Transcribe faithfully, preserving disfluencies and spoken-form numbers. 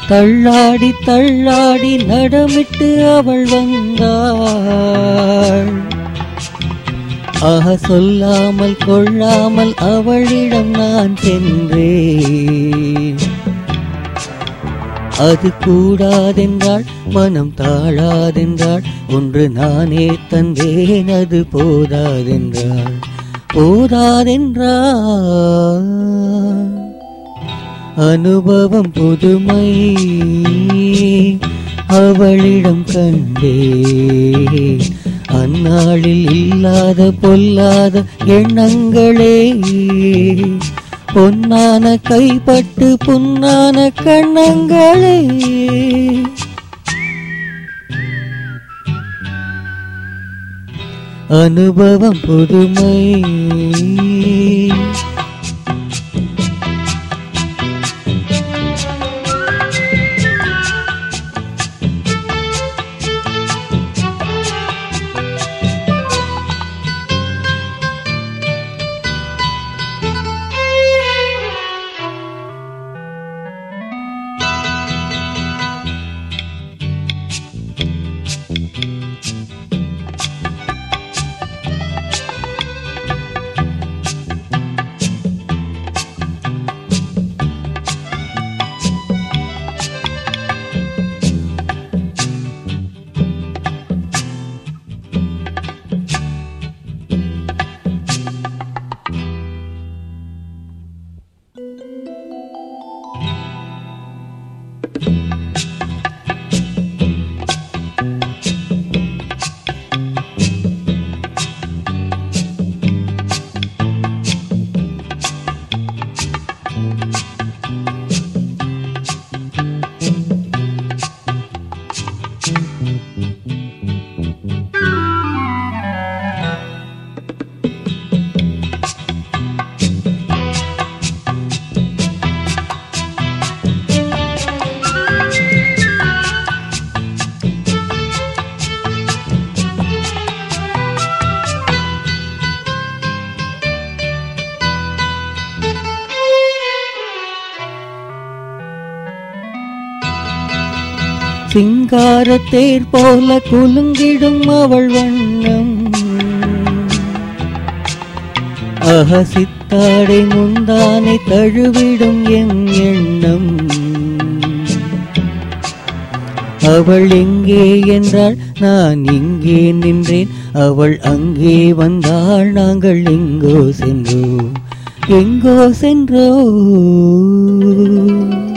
தள்ளாடி தள்ளாடி நடமிட்டு அவள் வந்தாள். ஆக சொல்லாமல் கொள்ளாமல் அவளிடம் நான் சென்றேன். அது கூடாதென்றாள், மனம் தாழாதென்றாள், ஒன்று நானே தந்தேன். அது போதாதென்றாள், போதாதென்றாள். அனுபவம் புதுமை அவளிடம் கண்டேன். அந்நாளில் இல்லாத பொல்லாத எண்ணங்களே பொன்னான கைப்பட்டு புன்னான கண்ணங்களே. அனுபவம் புதுமை சிங்கார தேர் போல குலுங்கிடும் அவள் வண்ணம். அக சித்தாடை முந்தானை தழுவிடும் என் எண்ணம். அவள் எங்கே என்றாள், நான் இங்கே நின்றேன். அவள் அங்கே வந்தாள், நாங்கள் எங்கோ சென்றோம், எங்கோ சென்றோம்.